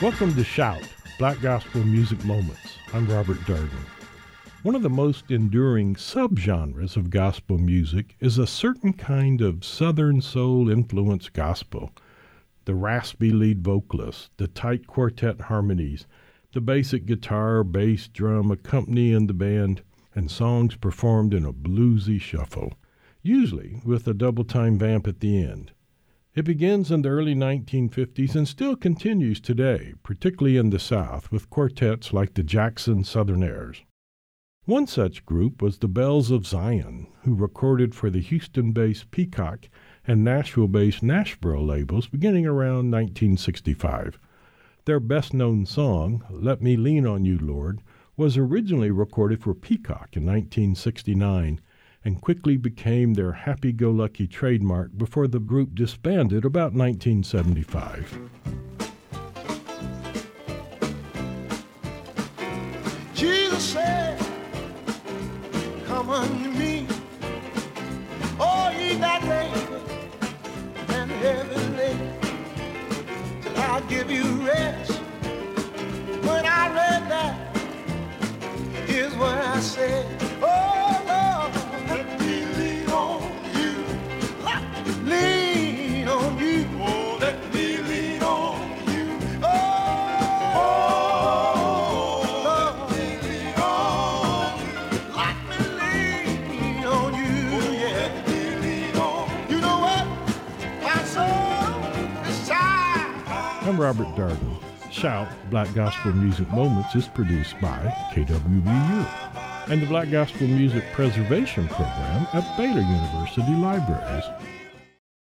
Welcome to Shout, Black Gospel Music Moments. I'm Robert Darden. One of the most enduring subgenres of gospel music is a certain kind of Southern soul-influenced gospel. The raspy lead vocalist, the tight quartet harmonies, the basic guitar, bass, drum accompanying the band, and songs performed in a bluesy shuffle, usually with a double-time vamp at the end. It begins in the early 1950s and still continues today, particularly in the South, with quartets like the Jackson Southerners. One such group was the Bells of Zion, who recorded for the Houston-based Peacock and Nashville-based Nashboro labels beginning around 1965. Their best-known song, Let Me Lean on You, Lord, was originally recorded for Peacock in 1969 and quickly became their happy-go-lucky trademark before the group disbanded about 1975. Jesus said, come unto me, all ye that labor and heavy laden, till I'll give you rest. When I read that, here's what I said, oh Lord, let me lean on you, let me lean on you, oh, let me lean on you, oh, Lord, let me lean on you, yeah, let me lean on you. You know what? My soul is tired. I'm Robert Darden. Shout, Black Gospel Music Moments is produced by KWBU and the Black Gospel Music Preservation Program at Baylor University Libraries.